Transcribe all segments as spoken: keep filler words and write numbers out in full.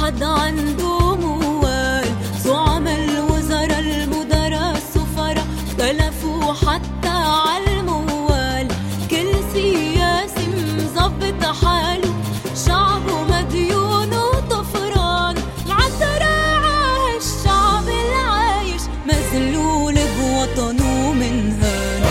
واحد عنده موال. زعماء الوزراء المدراء السفراء اختلفوا حتى عالموال. كل سياسي مظبط حاله، شعبه مديون وطفران. العالزراعة الشعب العايش مذلول بوطنه من هان.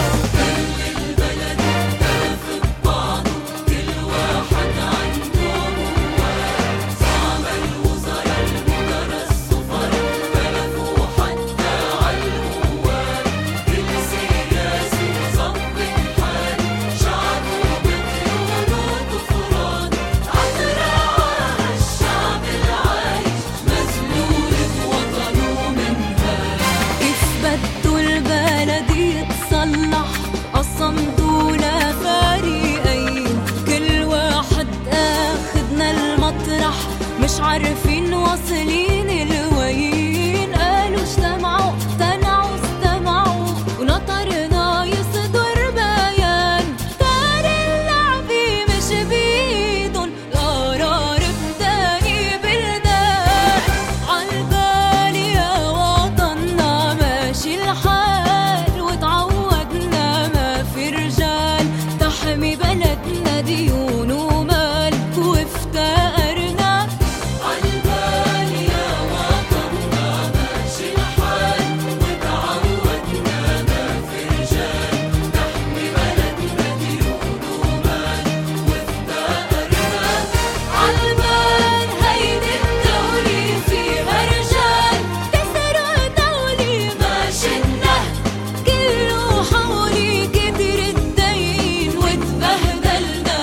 قسمتوا لفريقين، كل واحد اخدنا المطرح، مش عارفين واصلين لوين. قالوا اجتمعوا اقتنعوا استمعوا، ونطرنا يصدر بيان. كان اللعبة مش بيدن، قرار بتاني بلدان. عالبال يا وطننا ماشي الحال، وتعودنا في رجال تحمي بلدنا ديون ومال، وافتقرنا. عالبال يا وطننا ماشي الحال، وتعودنا ما في رجال تحمي بلدنا ديون ومال، وافتقرنا. عالبال هيدي الدولة فيها رجال، تسرق دولة ماشي النهب كله حولي. كتر الدين واتبهدلنا،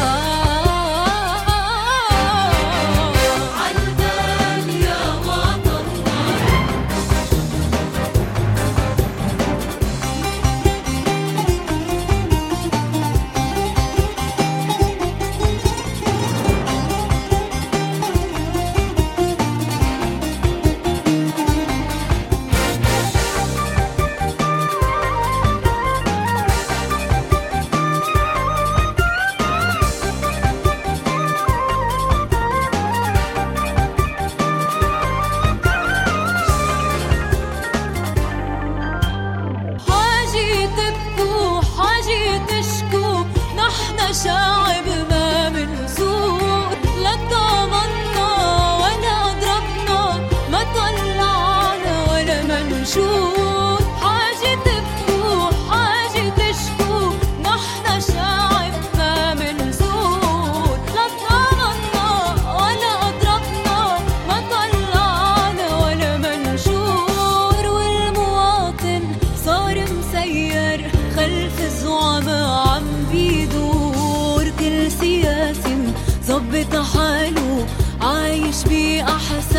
عالبال يا وطننا. حاجي تبكوا حاجي تشكوا، نحن شعب ما منسود. لا ضمنا ولا ضربنا، ما طلعنا ولا منشود. حاجي تبكوا حاجي تشكوا، نحن شعب ما منسود. لا ضمنا ولا ضربنا، ما طلعنا ولا منشور. والمواطن صار مسير خلف الزعماء عم بيدور. كل سياسي مظبط حاله عايش بأحسن